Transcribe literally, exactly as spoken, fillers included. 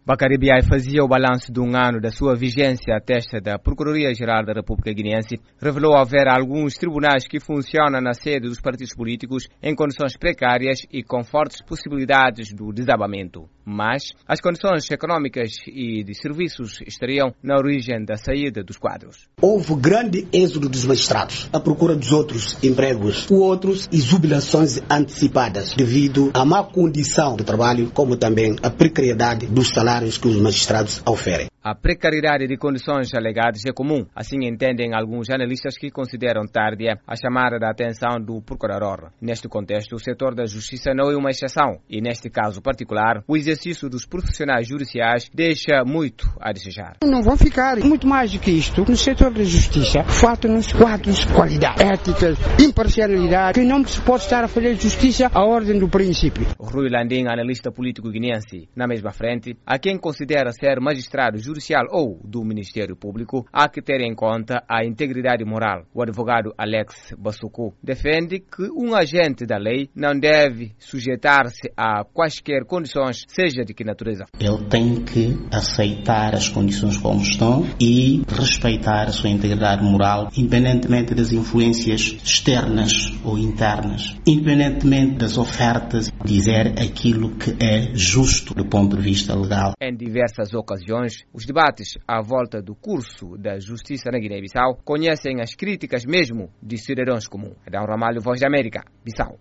Bakary Biaye fazia o balanço de um ano da sua vigência. A testa da Procuradoria-Geral da República Guineense revelou haver alguns tribunais que funcionam na sede dos partidos políticos em condições precárias e com fortes possibilidades do desabamento. Mas as condições econômicas e de serviços estariam na origem da saída dos quadros. Houve grande êxodo dos magistrados à procura dos outros empregos, outros e jubilações antecipadas devido à má condição de trabalho, como também à precariedade dos salários que os magistrados oferem. A precariedade de condições alegadas é comum, assim entendem alguns analistas que consideram tardia a chamada da atenção do procurador. Neste contexto, o setor da justiça não é uma exceção e, neste caso particular, o exercício dos profissionais judiciais deixa muito a desejar. Não vão ficar muito mais do que isto. No setor da justiça, faltam-nos quadros de qualidade, éticas, imparcialidade, que não se pode estar a fazer justiça à ordem do princípio. Rui Landim, analista político guineense. Na mesma frente, a quem considera ser magistrado judicial ou do Ministério Público, há que ter em conta a integridade moral. O advogado Alex Bassuku defende que um agente da lei não deve sujeitar-se a quaisquer condições, seja de que natureza. Ele tem que aceitar as condições como estão e respeitar a sua integridade moral, independentemente das influências externas ou internas, independentemente das ofertas, dizer aquilo que é justo do ponto de vista legal. Em diversas ocasiões, os debates à volta do curso da justiça na Guiné-Bissau conhecem as críticas mesmo de cidadãos comuns. Adão Ramalho, Voz da América, Bissau.